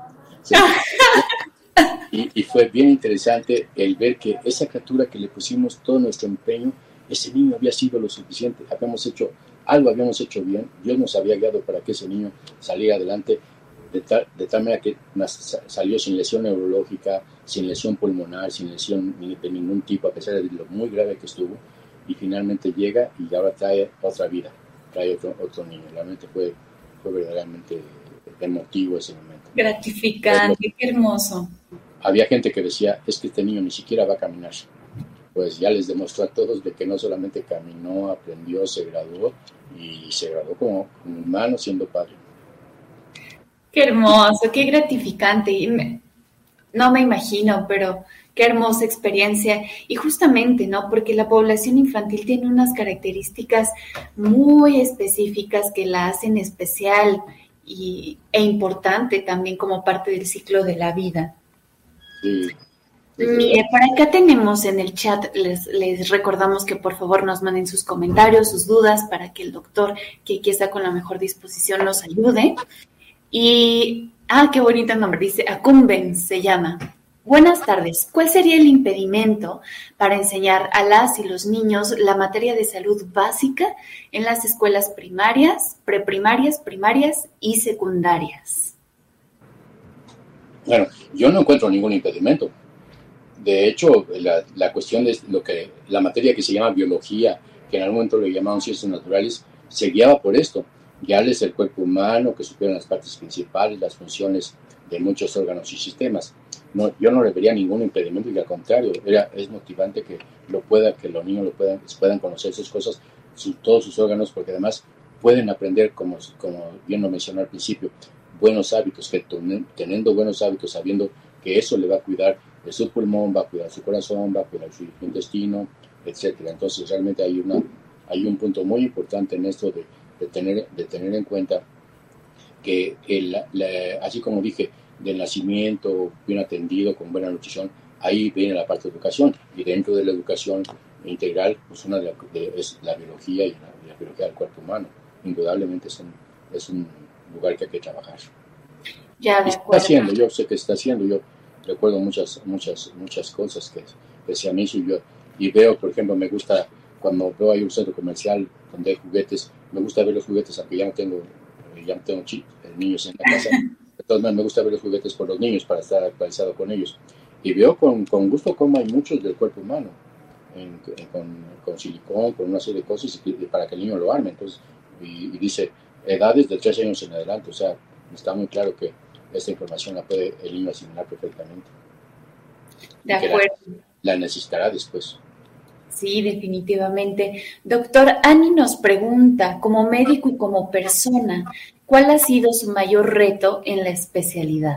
Y fue bien interesante el ver que esa criatura que le pusimos todo nuestro empeño, ese niño había sido lo suficiente. Habíamos hecho bien. Dios nos había guiado para que ese niño saliera adelante, de tal manera que salió sin lesión neurológica, sin lesión pulmonar, sin lesión de ningún tipo, a pesar de lo muy grave que estuvo. Y finalmente llega y ahora trae otra vida, trae otro niño. Realmente fue verdaderamente emotivo ese momento. Gratificante, qué hermoso. Había gente que decía, es que este niño ni siquiera va a caminar. Pues ya les demostró a todos de que no solamente caminó, aprendió, se graduó, y se graduó como humano siendo padre. Qué hermoso, qué gratificante. No me imagino, pero qué hermosa experiencia. Y justamente, ¿no? Porque la población infantil tiene unas características muy específicas que la hacen especial e importante también como parte del ciclo de la vida. Sí. Mire, por acá tenemos en el chat, les recordamos que por favor nos manden sus comentarios, sus dudas, para que el doctor, que aquí está con la mejor disposición, nos ayude. Y, qué bonito nombre, dice Acumben, se llama. Buenas tardes. ¿Cuál sería el impedimento para enseñar a las y los niños la materia de salud básica en las escuelas primarias, preprimarias, primarias y secundarias? Bueno, yo no encuentro ningún impedimento. De hecho, la cuestión de la materia que se llama biología, que en algún momento le llamaban ciencias naturales, se guiaba por esto, guiarles el cuerpo humano, que supieran las partes principales, las funciones de muchos órganos y sistemas. No, yo no le vería ningún impedimento y al contrario, es motivante que los niños puedan conocer sus cosas, todos sus órganos, porque además pueden aprender, como bien lo mencioné al principio, buenos hábitos, que teniendo buenos hábitos, sabiendo que eso le va a cuidar de su pulmón, va a cuidar su corazón, va a cuidar su intestino, etcétera. Entonces realmente hay un punto muy importante en esto de tener en cuenta que así como dije, del nacimiento bien atendido, con buena nutrición, ahí viene la parte de educación, y dentro de la educación integral, pues es la biología y la biología del cuerpo humano. Indudablemente es un lugar que hay que trabajar. Ya, de acuerdo. Yo sé que está haciendo, yo recuerdo muchas cosas que se han hecho y veo, por ejemplo, me gusta cuando veo ahí un centro comercial donde hay juguetes, me gusta ver los juguetes, aunque ya no tengo niños en la casa. De todas maneras, me gusta ver los juguetes por los niños para estar actualizado con ellos. Y veo con gusto cómo hay muchos del cuerpo humano, con silicón, con una serie de cosas para que el niño lo arme. Entonces, y dice edades de 3 años en adelante. O sea, está muy claro que esta información la puede el niño asimilar perfectamente. De acuerdo. La necesitará después. Sí, definitivamente. Doctor, Ani nos pregunta, como médico y como persona, ¿cuál ha sido su mayor reto en la especialidad?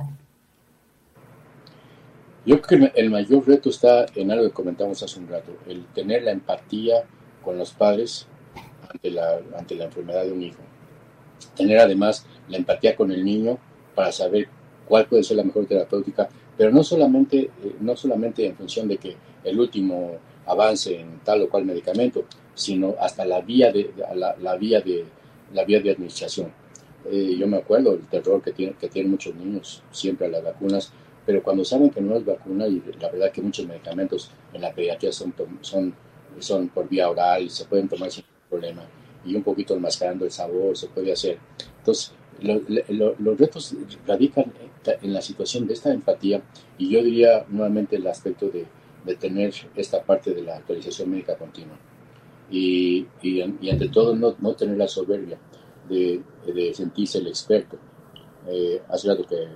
Yo creo que el mayor reto está en algo que comentamos hace un rato, el tener la empatía con los padres ante la enfermedad de un hijo. Tener además la empatía con el niño para saber cuál puede ser la mejor terapéutica, pero no solamente en función de que el último avance en tal o cual medicamento, sino hasta la vía de administración. Yo me acuerdo del terror que tienen muchos niños siempre a las vacunas, pero cuando saben que no es vacuna, y la verdad que muchos medicamentos en la pediatría son por vía oral, se pueden tomar sin problema, y un poquito enmascarando el sabor se puede hacer. Entonces, los retos radican en la situación de esta empatía, y yo diría nuevamente el aspecto de tener esta parte de la actualización médica continua. Y ante todo no tener la soberbia de sentirse el experto. Hace rato que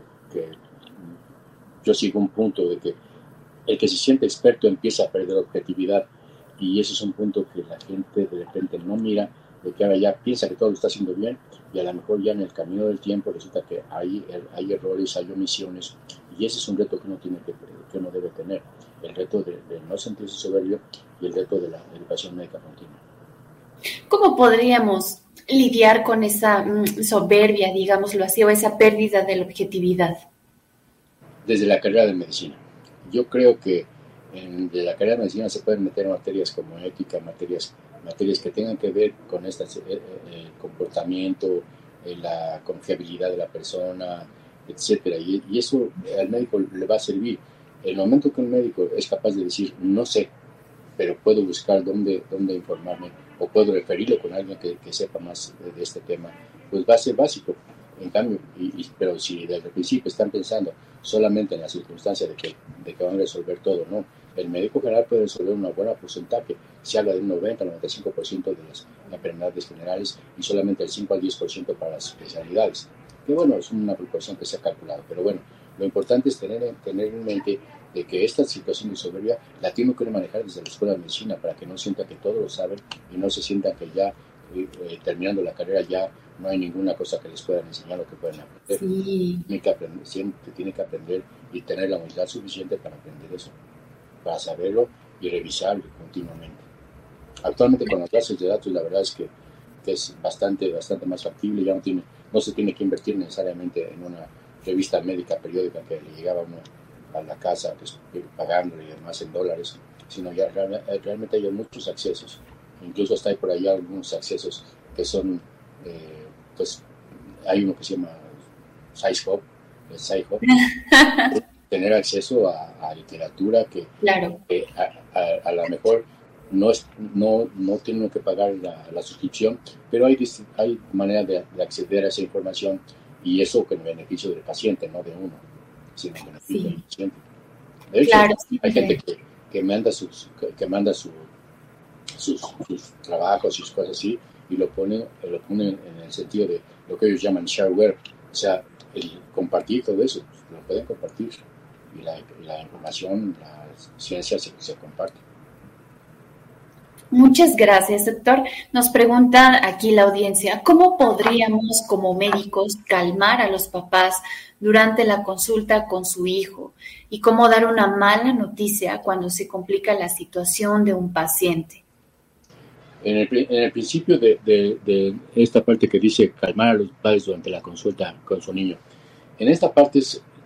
yo sigo un punto de que el que se siente experto empieza a perder objetividad, y ese es un punto que la gente de repente no mira, de que ahora ya piensa que todo lo está haciendo bien, y a lo mejor ya en el camino del tiempo resulta que hay errores, hay omisiones, y ese es un reto que uno debe tener, el reto de no sentirse soberbio y el reto de la educación médica continua. ¿Cómo podríamos lidiar con esa soberbia, digámoslo así, o esa pérdida de la objetividad? Desde la carrera de medicina. Yo creo que de la carrera de medicina se pueden meter materias como ética, materias que tengan que ver con el comportamiento, la confiabilidad de la persona, etcétera. Y eso al médico le va a servir. El momento que un médico es capaz de decir, no sé, pero puedo buscar dónde informarme, o puedo referirlo con alguien que sepa más de este tema, pues va a ser básico. En cambio, pero si desde el principio están pensando solamente en la circunstancia de que van a resolver todo, ¿no? El médico general puede resolver un buen porcentaje. Se habla de un 90-95% de las enfermedades generales y solamente el 5 al 10% para las especialidades. Que bueno, es una proporción que se ha calculado, pero bueno, lo importante es tener en mente de que esta situación de soberbia la tienen que manejar desde la escuela de medicina, para que no sientan que todo lo saben y no se sientan que ya terminando la carrera ya no hay ninguna cosa que les puedan enseñar o que puedan aprender. Sí. Tiene que aprender y tener la humildad suficiente para aprender eso, para saberlo y revisarlo continuamente. Actualmente con las bases de datos la verdad es que es bastante más factible, ya no se tiene que invertir necesariamente en una revista médica periódica que le llegaba uno a la casa pues, pagándole y demás en dólares, sino ya realmente hay muchos accesos. Incluso hasta hay por allá algunos accesos que son, hay uno que se llama SciHub, tener acceso a literatura Claro. que a lo mejor no tienen que pagar la suscripción, pero hay manera de acceder a esa información, y eso con el beneficio del paciente, no de uno, sino el beneficio del paciente. De hecho, Claro, hay gente que manda sus trabajos y sus cosas así, y lo ponen en el sentido de lo que ellos llaman shareware, o sea, el compartir todo eso, pues, lo pueden compartir, y la información, la ciencia se comparte. Muchas gracias, doctor. Nos pregunta aquí la audiencia, ¿cómo podríamos como médicos calmar a los papás durante la consulta con su hijo? ¿Y cómo dar una mala noticia cuando se complica la situación de un paciente? En el principio de esta parte que dice calmar a los padres durante la consulta con su niño, en esta parte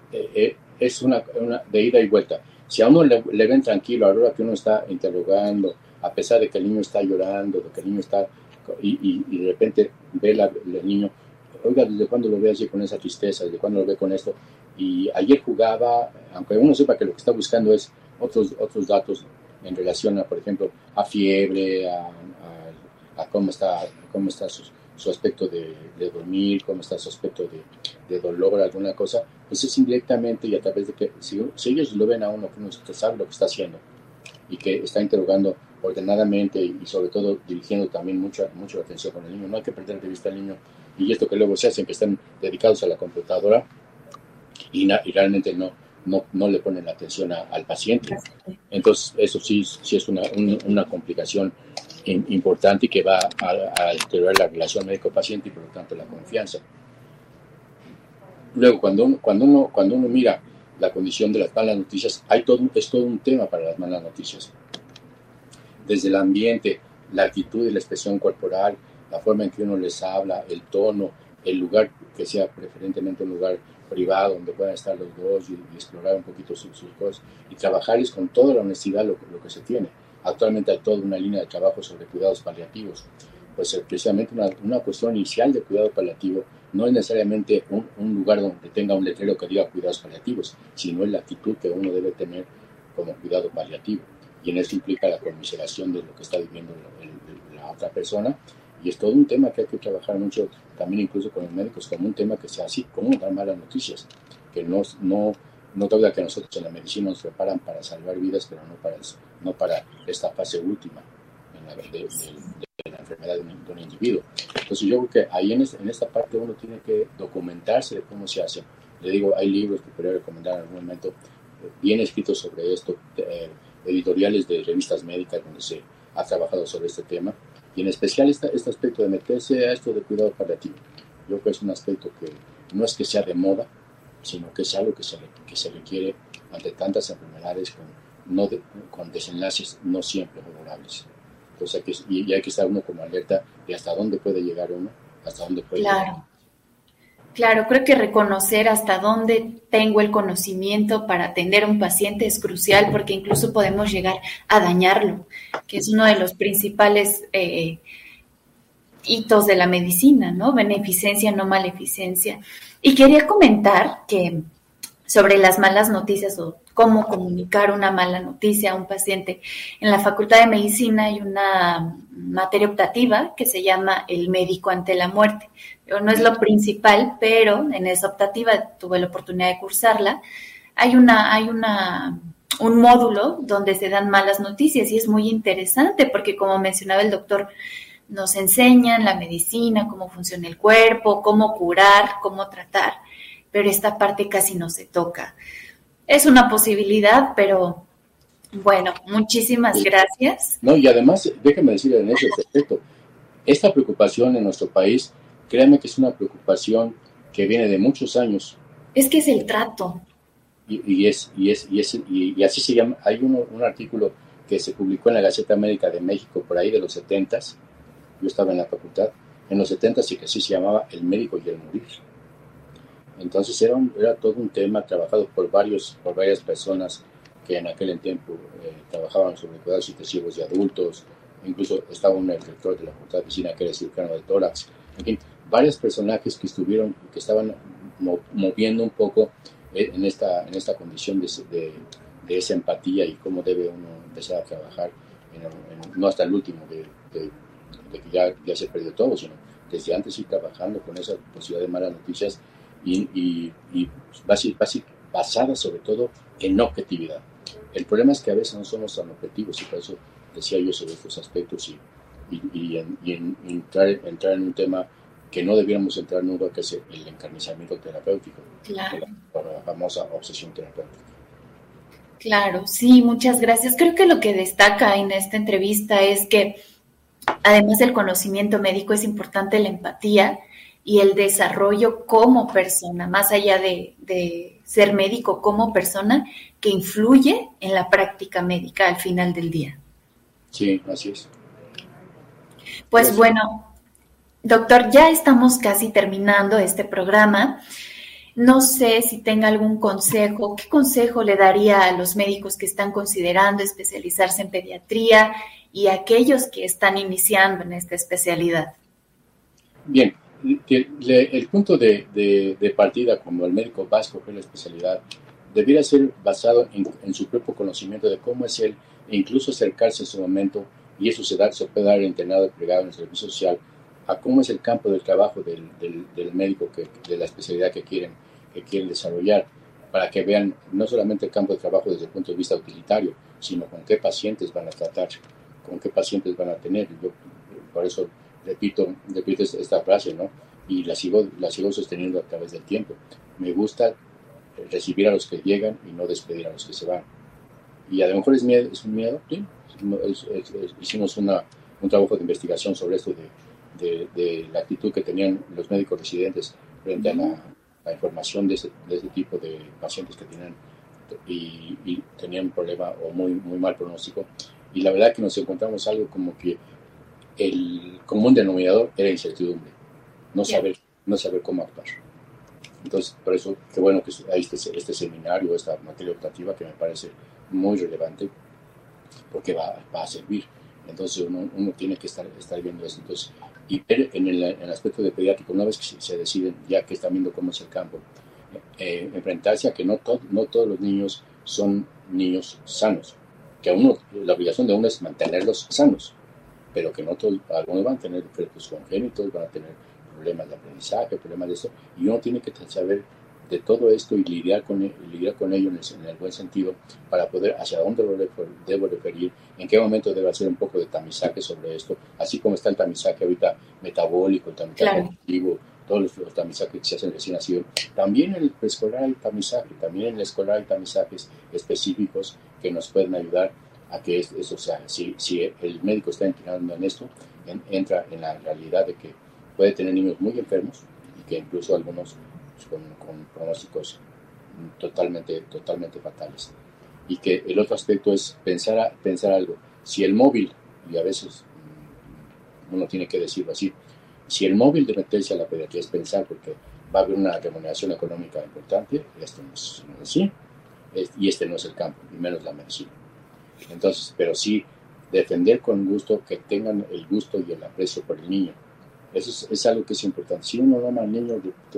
es una de ida y vuelta. Si a uno le ven tranquilo a la hora que uno está interrogando, a pesar de que el niño está llorando, de que el niño está, y de repente ve el niño, oiga, ¿desde cuándo lo ve así con esa tristeza? ¿Desde cuándo lo ve con esto? Y ayer jugaba, aunque uno sepa que lo que está buscando es otros datos en relación a, por ejemplo, a fiebre, a cómo está su aspecto de dormir, cómo está su aspecto de dolor, alguna cosa, pues es indirectamente y a través de que, si ellos lo ven a uno, que uno sabe lo que está haciendo y que está interrogando ordenadamente y sobre todo dirigiendo también mucha atención con el niño. No hay que perder de vista al niño, y esto que luego se hacen, que están dedicados a la computadora y realmente no le ponen atención al paciente. Entonces eso sí es una complicación importante, y que va a deteriorar la relación médico-paciente y por lo tanto la confianza. Luego, cuando uno mira la condición de las malas noticias, es todo un tema para las malas noticias. Desde el ambiente, la actitud y la expresión corporal, la forma en que uno les habla, el tono, el lugar, que sea preferentemente un lugar privado donde puedan estar los dos y explorar un poquito sus cosas, y trabajarles con toda la honestidad lo que se tiene. Actualmente hay toda una línea de trabajo sobre cuidados paliativos. Pues precisamente una cuestión inicial de cuidado paliativo no es necesariamente un lugar donde tenga un letrero que diga cuidados paliativos, sino es la actitud que uno debe tener como cuidado paliativo. Y en eso implica la conmiseración de lo que está viviendo la otra persona. Y es todo un tema que hay que trabajar mucho, también incluso con los médicos, como un tema que sea así, como dar malas noticias, que no duda que nosotros en la medicina nos preparan para salvar vidas, pero no para esta fase última de la enfermedad de un individuo. Entonces yo creo que ahí en esta parte uno tiene que documentarse de cómo se hace. Le digo, hay libros que podría recomendar en algún momento, bien escritos sobre esto, editoriales de revistas médicas donde se ha trabajado sobre este tema, y en especial este aspecto de meterse a esto de cuidado paliativo. Yo creo que es un aspecto que no es que sea de moda, sino que es algo que se requiere ante tantas enfermedades con desenlaces no siempre favorables. Entonces hay que estar uno como alerta de hasta dónde puede llegar uno, hasta dónde puede llegar. Claro, creo que reconocer hasta dónde tengo el conocimiento para atender a un paciente es crucial, porque incluso podemos llegar a dañarlo, que es uno de los principales hitos de la medicina, ¿no? Beneficencia, no maleficencia. Y quería comentar que sobre las malas noticias o cómo comunicar una mala noticia a un paciente. En la Facultad de Medicina hay una materia optativa que se llama el médico ante la muerte. No es lo principal, pero en esa optativa tuve la oportunidad de cursarla. Hay un módulo donde se dan malas noticias y es muy interesante porque, como mencionaba el doctor, nos enseñan la medicina, cómo funciona el cuerpo, cómo curar, cómo tratar, pero esta parte casi no se toca. Es una posibilidad, pero bueno, muchísimas gracias. No, y además, déjeme decirle en ese aspecto, esta preocupación en nuestro país, créanme que es una preocupación que viene de muchos años. Es que es el trato. Y así se llama. Hay un artículo que se publicó en la Gaceta Médica de México por ahí de los 70s. Yo estaba en la facultad en los 70s, y que así se llamaba El médico y el morir. Entonces era todo un tema trabajado por varias personas que en aquel tiempo trabajaban sobre cuidados intensivos de adultos. Incluso estaba el director de la Facultad de Medicina, que era cirujano de tórax. En fin, varios personajes que estaban moviendo un poco en esta condición de esa empatía y cómo debe uno empezar a trabajar, no hasta el último, de que ya se perdió todo, sino desde antes ir trabajando con esa posibilidad de malas noticias y basada sobre todo en objetividad. El problema es que a veces no somos tan objetivos y por eso decía yo sobre estos aspectos y entrar en un tema que no debiéramos entrar nunca, que es el encarnizamiento terapéutico, claro. la famosa obsesión terapéutica. Claro, sí, muchas gracias. Creo que lo que destaca en esta entrevista es que además del conocimiento médico es importante la empatía y el desarrollo como persona, más allá de ser médico como persona, que influye en la práctica médica al final del día. Sí, así es. Pues bueno, doctor, ya estamos casi terminando este programa. No sé si tenga algún consejo. ¿Qué consejo le daría a los médicos que están considerando especializarse en pediatría y a aquellos que están iniciando en esta especialidad? Bien, el punto de partida, como el médico va a escoger la especialidad, debiera ser basado en su propio conocimiento de cómo es él, e incluso acercarse en su momento, y eso se puede dar entrenado y plegado en el servicio social, a cómo es el campo del trabajo del médico, de la especialidad que quieren desarrollar, para que vean no solamente el campo de trabajo desde el punto de vista utilitario, sino con qué pacientes van a tratar, con qué pacientes van a tener. Yo, por eso repito esta frase, ¿no? Y la sigo sosteniendo a través del tiempo. Me gusta recibir a los que llegan y no despedir a los que se van. Y a lo mejor es un miedo, ¿sí? Hicimos un trabajo de investigación sobre esto de la actitud que tenían los médicos residentes frente a la información de ese tipo de pacientes que tienen y tenían un problema o muy, muy mal pronóstico. Y la verdad que nos encontramos algo como que el común denominador era incertidumbre, no saber cómo actuar. Entonces, por eso, qué bueno que hay este seminario, esta materia optativa que me parece muy relevante, porque va a servir. Entonces, uno tiene que estar viendo esto. Entonces, y ver en el aspecto de pediátrico, una vez que se deciden, ya que están viendo cómo es el campo, enfrentarse a que no todos los niños son niños sanos, que la obligación de uno es mantenerlos sanos, pero que no todos, algunos van a tener defectos congénitos, van a tener problemas de aprendizaje, problemas de esto, y uno tiene que saber de todo esto y lidiar con ello en el buen sentido para poder hacia dónde debo referir, en qué momento debo hacer un poco de tamizaje sobre esto, así como está el tamizaje ahorita metabólico, el tamizaje cognitivo, todos los tamizajes que se hacen recién nacido. También en el preescolar hay tamizaje, también en el escolar hay tamizajes específicos que nos pueden ayudar a que eso sea. Si el médico está inclinando en esto, entra en la realidad de que puede tener niños muy enfermos y que incluso algunos con pronósticos totalmente fatales. Y que el otro aspecto es pensar algo. Si el móvil, y a veces uno tiene que decirlo así, si el móvil de meterse a la pediatría es pensar porque va a haber una remuneración económica importante, esto no es así, y este no es el campo, ni menos la medicina. Entonces, pero sí defender con gusto, que tengan el gusto y el aprecio por el niño. Eso es algo que es importante. Si uno no ama al niño,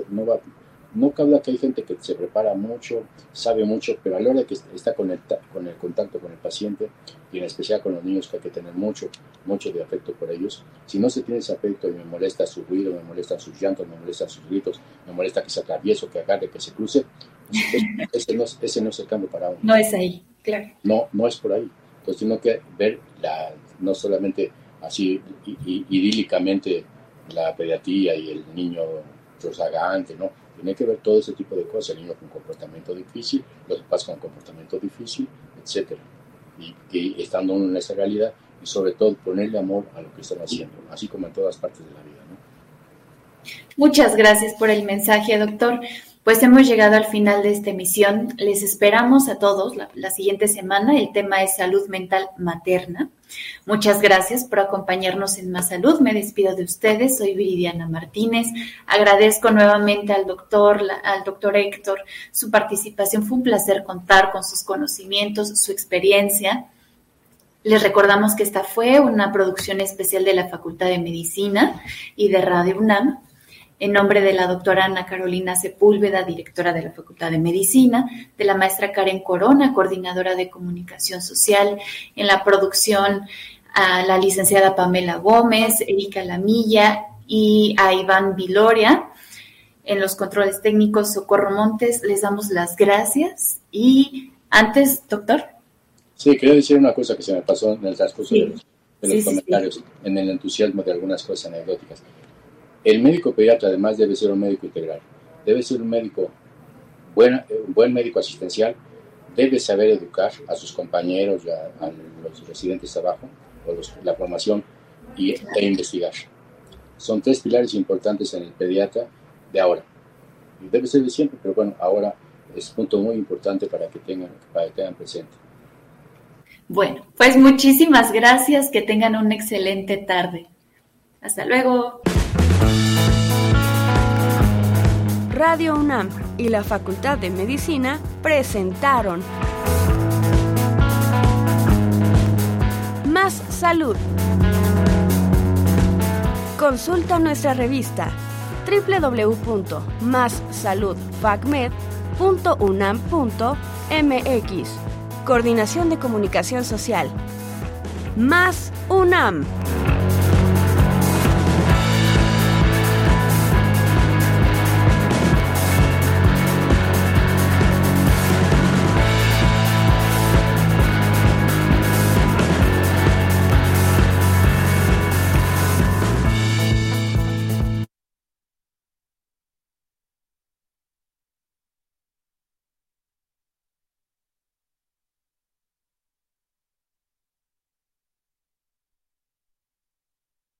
no cabe que hay gente que se prepara mucho, sabe mucho, pero a la hora de que está con el contacto con el paciente, y en especial con los niños, que hay que tener mucho de afecto por ellos. Si no se tiene ese afecto y me molesta su ruido, me molestan sus llantos, me molestan sus gritos, me molesta que se atravieso, que agarre, que se cruce, ese no es el cambio para uno. No es ahí, claro. No es por ahí. Entonces tengo que ver no solamente así idílicamente la pediatría y el niño rozagante, ¿no? Tiene que ver todo ese tipo de cosas, el niño con comportamiento difícil, los papás con comportamiento difícil, etcétera. Y estando uno en esa realidad, y sobre todo ponerle amor a lo que están haciendo, así como en todas partes de la vida, ¿no? Muchas gracias por el mensaje, doctor. Pues hemos llegado al final de esta emisión. Les esperamos a todos la siguiente semana. El tema es salud mental materna. Muchas gracias por acompañarnos en Más Salud. Me despido de ustedes. Soy Viridiana Martínez. Agradezco nuevamente al doctor Héctor su participación. Fue un placer contar con sus conocimientos, su experiencia. Les recordamos que esta fue una producción especial de la Facultad de Medicina y de Radio UNAM. En nombre de la doctora Ana Carolina Sepúlveda, directora de la Facultad de Medicina, de la maestra Karen Corona, coordinadora de comunicación social, en la producción a la licenciada Pamela Gómez, Erika Lamilla y a Iván Viloria. En los controles técnicos, Socorro Montes, les damos las gracias. Y antes, doctor. Sí, quería decir una cosa que se me pasó en el transcurso de los comentarios, en el entusiasmo de algunas cosas anecdóticas. El médico pediatra además debe ser un médico integral, debe ser un médico un buen médico asistencial, debe saber educar a sus compañeros, a los residentes abajo, la formación e investigar. Son 3 pilares importantes en el pediatra de ahora. Debe ser de siempre, pero bueno, ahora es un punto muy importante para que tengan presente. Bueno, pues muchísimas gracias, que tengan una excelente tarde. Hasta luego. Radio UNAM y la Facultad de Medicina presentaron Más Salud. Consulta nuestra revista www.massaludfacmed.unam.mx. Coordinación de Comunicación Social. Más UNAM.